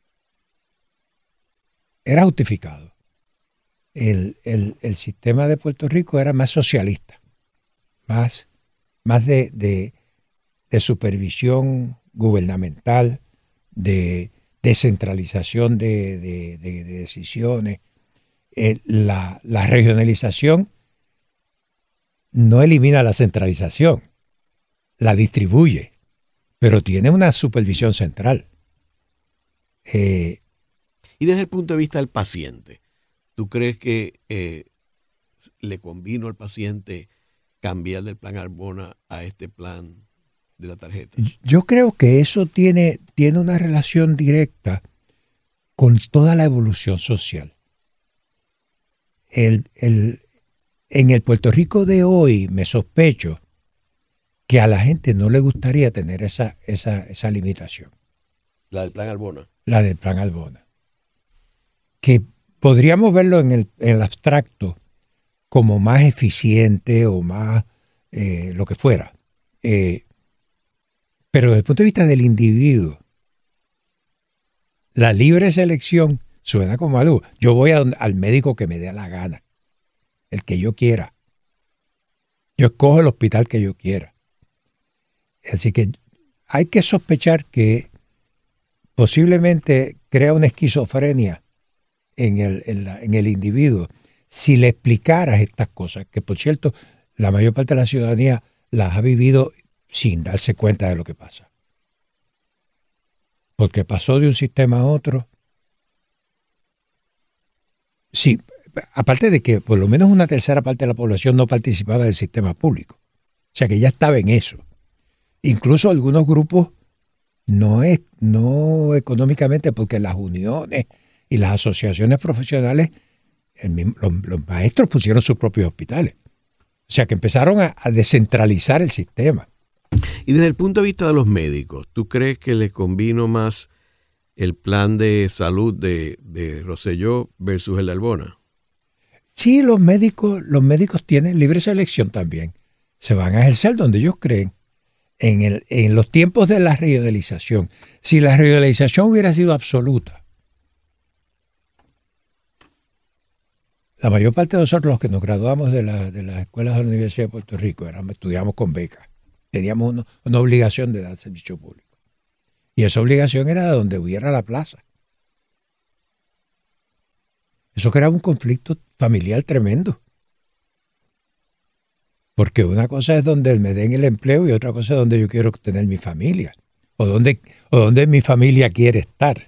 era justificado. El, el, el sistema de Puerto Rico era más socialista, más, más de, de, de supervisión gubernamental, de descentralización de, de, de, de decisiones. Eh, la, la regionalización no elimina la centralización, la distribuye, pero tiene una supervisión central. Eh, y desde el punto de vista del paciente, ¿tú crees que eh, le convino al paciente cambiar del plan Arbona a este plan de la tarjeta? Yo creo que eso tiene, tiene una relación directa con toda la evolución social. El, el, en el Puerto Rico de hoy me sospecho que a la gente no le gustaría tener esa, esa, esa limitación. La del plan Arbona. La del plan Arbona. Que podríamos verlo en el, en el abstracto como más eficiente o más eh, lo que fuera. Eh, pero desde el punto de vista del individuo, la libre selección suena como algo. Yo voy a donde, al médico que me dé la gana, el que yo quiera. Yo escojo el hospital que yo quiera. Así que hay que sospechar que posiblemente crea una esquizofrenia en el, en, la, en el individuo si le explicaras estas cosas, que por cierto, la mayor parte de la ciudadanía las ha vivido sin darse cuenta de lo que pasa. Porque pasó de un sistema a otro. Sí, aparte de que por lo menos una tercera parte de la población no participaba del sistema público. O sea que ya estaba en eso. Incluso algunos grupos no, es, no económicamente, porque las uniones y las asociaciones profesionales, el mismo, los, los maestros pusieron sus propios hospitales. O sea que empezaron a, a descentralizar el sistema. Y desde el punto de vista de los médicos, ¿tú crees que les convino más el plan de salud de, de Rosselló versus el de Arbona? Sí, los médicos, los médicos tienen libre selección también. Se van a ejercer donde ellos creen. En, el, en los tiempos de la regionalización, si la regionalización hubiera sido absoluta, la mayor parte de nosotros los que nos graduamos de, la, de las escuelas de la Universidad de Puerto Rico éramos, estudiamos con becas. Teníamos una, una obligación de dar servicio público. Y esa obligación era de donde hubiera la plaza. Eso creaba un conflicto familiar tremendo. Porque una cosa es donde me den el empleo y otra cosa es donde yo quiero tener mi familia. O donde, o donde mi familia quiere estar.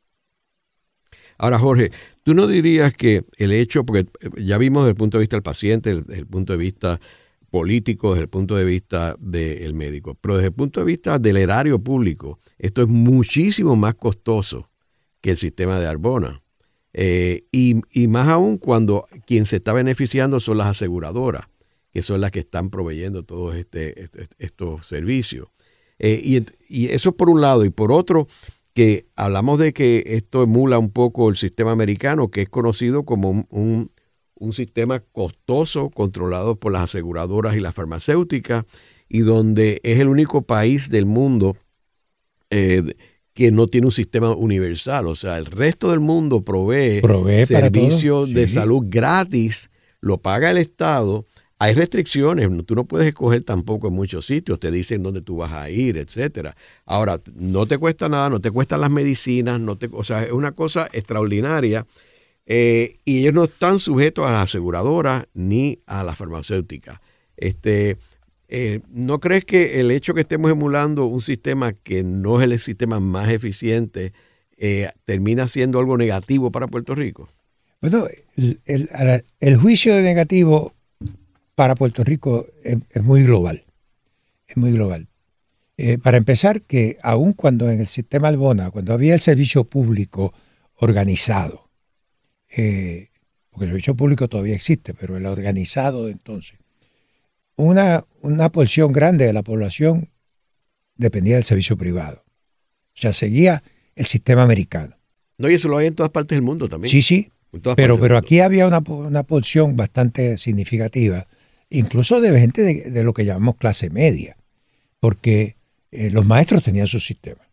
Ahora, Jorge, ¿tú no dirías que el hecho, porque ya vimos desde el punto de vista del paciente, desde el punto de vista político, desde el punto de vista del médico, pero desde el punto de vista del erario público, esto es muchísimo más costoso que el sistema de Arbona? Eh, y, y más aún cuando quien se está beneficiando son las aseguradoras, que son las que están proveyendo todos este, este, estos servicios. Eh, y, y eso por un lado. Y por otro, que hablamos de que esto emula un poco el sistema americano, que es conocido como un, un, un sistema costoso, controlado por las aseguradoras y las farmacéuticas, y donde es el único país del mundo eh, que no tiene un sistema universal. O sea, el resto del mundo provee, provee servicios sí. de salud gratis, lo paga el Estado. Hay restricciones, tú no puedes escoger tampoco en muchos sitios, te dicen dónde tú vas a ir, etcétera. Ahora, no te cuesta nada, no te cuestan las medicinas, no te, o sea, es una cosa extraordinaria eh, y ellos no están sujetos a las aseguradoras ni a las farmacéuticas. Este, eh, ¿no crees que el hecho que estemos emulando un sistema que no es el sistema más eficiente eh, termina siendo algo negativo para Puerto Rico? Bueno, el, el, el juicio de negativo para Puerto Rico es, es muy global, es muy global. Eh, para empezar, que aun cuando en el sistema Arbona, cuando había el servicio público organizado, eh, porque el servicio público todavía existe, pero el organizado de entonces, una, una porción grande de la población dependía del servicio privado. O sea, seguía el sistema americano. No, y eso lo hay en todas partes del mundo también. Sí, sí, pero, pero aquí había una, una porción bastante significativa, incluso de gente de, de lo que llamamos clase media, porque eh, los maestros tenían su sistema.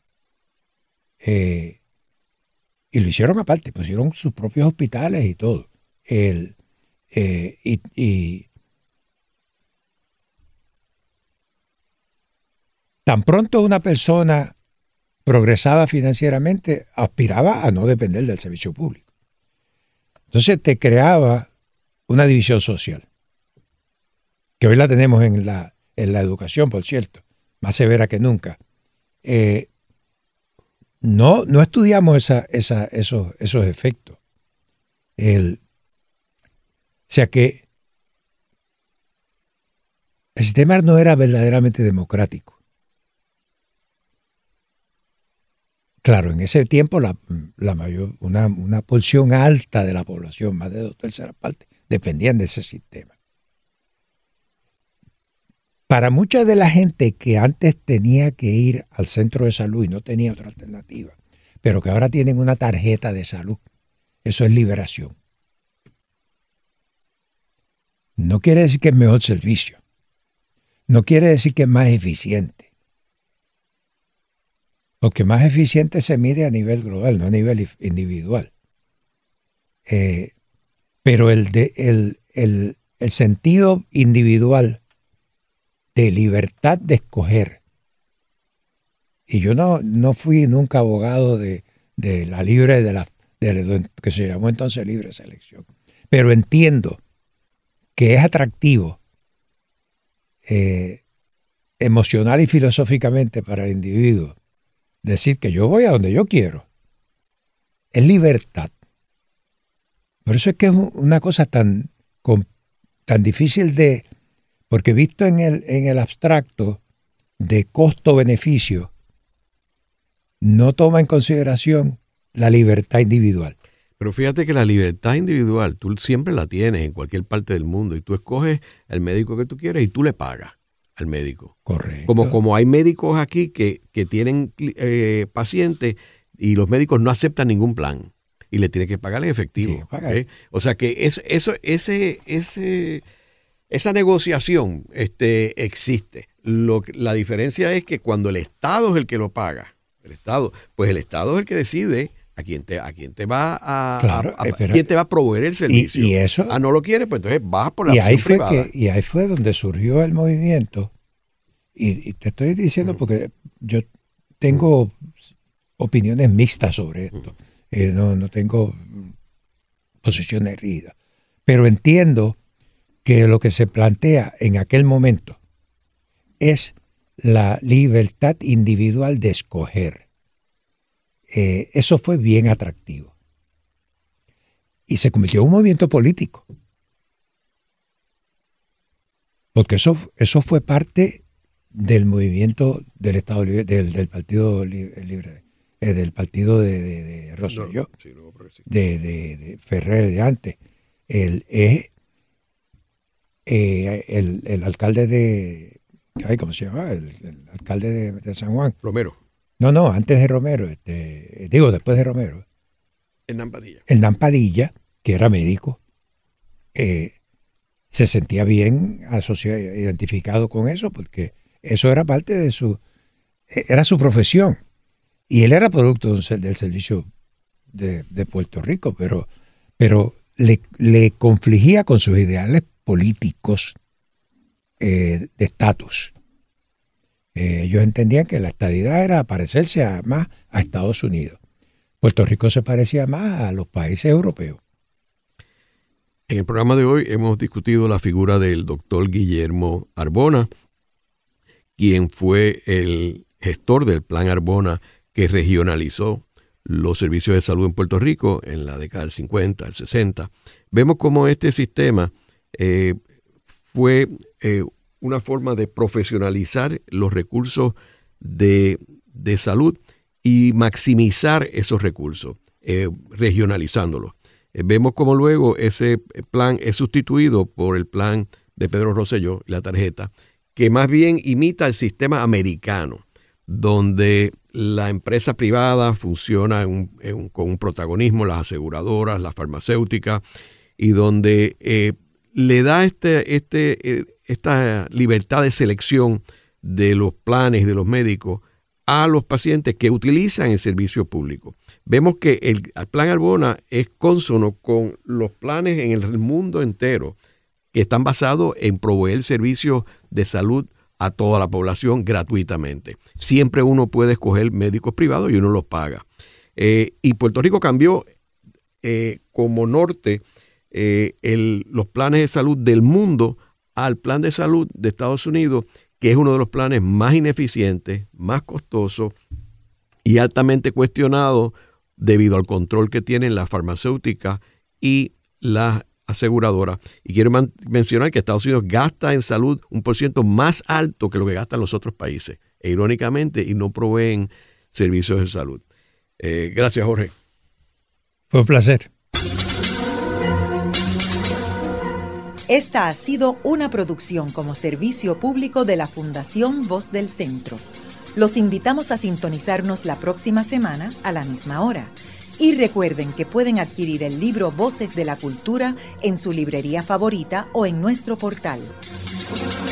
Eh, y lo hicieron aparte, pusieron sus propios hospitales y todo. El, eh, y, y tan pronto una persona progresaba financieramente, aspiraba a no depender del servicio público. Entonces te creaba una división social, que hoy la tenemos en la, en la educación, por cierto, más severa que nunca. Eh, no, no estudiamos esa, esa, esos, esos efectos. El, o sea que el sistema no era verdaderamente democrático. Claro, en ese tiempo la, la mayor, una, una porción alta de la población, más de dos terceras partes, dependían de ese sistema. Para mucha de la gente que antes tenía que ir al centro de salud y no tenía otra alternativa, pero que ahora tienen una tarjeta de salud, eso es liberación. No quiere decir que es mejor servicio. No quiere decir que es más eficiente. Porque más eficiente se mide a nivel global, no a nivel individual. Eh, pero el, de, el, el, el sentido individual de libertad de escoger. Y yo no, no fui nunca abogado de, de la libre, de la, de la que se llamó entonces libre selección. Pero entiendo que es atractivo eh, emocional y filosóficamente para el individuo decir que yo voy a donde yo quiero. Es libertad. Por eso es que es una cosa tan, tan difícil de... Porque visto en el, en el abstracto de costo-beneficio, no toma en consideración la libertad individual. Pero fíjate que la libertad individual tú siempre la tienes en cualquier parte del mundo y tú escoges el médico que tú quieres y tú le pagas al médico. Correcto. Como, como hay médicos aquí que, que tienen eh, pacientes y los médicos no aceptan ningún plan y le tienen que pagar en efectivo. Sí, ¿eh? O sea que es, eso, ese, ese, esa negociación este, existe. Lo, la diferencia es que cuando el Estado es el que lo paga, el Estado, pues el Estado es el que decide a quién te, a quién te va a, claro, a, a quién te va a proveer el servicio. Y, y eso, ah, no lo quieres, pues entonces vas por la y ahí fue privada. Que, y ahí fue donde surgió el movimiento. Y, y te estoy diciendo mm. porque yo tengo mm. opiniones mixtas sobre esto. Mm. Eh, no, no tengo posiciones rígidas. Pero entiendo que lo que se plantea en aquel momento es la libertad individual de escoger. Eh, eso fue bien atractivo. Y se convirtió en un movimiento político. Porque eso, eso fue parte del movimiento del Estado Libre, del, del Partido Libre, eh, del partido de, de, de Rosselló, no, sí, no, sí. de, de, de Ferrer de antes. El, eh, eh, el, el alcalde de, ay, ¿cómo se llama? El, el alcalde de, de San Juan. Romero. No, no, antes de Romero, este, digo, después de Romero. Hernán Padilla. Hernán Padilla, que era médico, eh, se sentía bien asociado, identificado con eso, porque eso era parte de su, era su profesión. Y él era producto del servicio de, de Puerto Rico, pero, pero le, le confligía con sus ideales políticos eh, de estatus. Eh, ellos entendían que la estadidad era parecerse a, más a Estados Unidos. Puerto Rico se parecía más a los países europeos. En el programa de hoy hemos discutido la figura del doctor Guillermo Arbona, quien fue el gestor del Plan Arbona que regionalizó los servicios de salud en Puerto Rico en la década del cincuenta, del sesenta. Vemos cómo este sistema eh, fue eh, una forma de profesionalizar los recursos de, de salud y maximizar esos recursos, eh, regionalizándolos. Eh, vemos cómo luego ese plan es sustituido por el plan de Pedro Rosselló, la tarjeta, que más bien imita el sistema americano, donde la empresa privada funciona en un, en un, con un protagonismo, las aseguradoras, las farmacéuticas, y donde eh, le da este, este, eh, esta libertad de selección de los planes de los médicos a los pacientes que utilizan el servicio público. Vemos que el, el plan Arbona es cónsono con los planes en el mundo entero que están basados en proveer servicios de salud a toda la población gratuitamente. Siempre uno puede escoger médicos privados y uno los paga. Eh, y Puerto Rico cambió eh, como norte eh, el, los planes de salud del mundo al plan de salud de Estados Unidos, que es uno de los planes más ineficientes, más costosos y altamente cuestionado debido al control que tienen las farmacéuticas y las aseguradoras. Y quiero man- mencionar que Estados Unidos gasta en salud un por ciento más alto que lo que gastan los otros países, e irónicamente, y no proveen servicios de salud. Eh, gracias, Jorge. Fue un placer. Esta ha sido una producción como servicio público de la Fundación Voz del Centro. Los invitamos a sintonizarnos la próxima semana a la misma hora. Y recuerden que pueden adquirir el libro Voces de la Cultura en su librería favorita o en nuestro portal.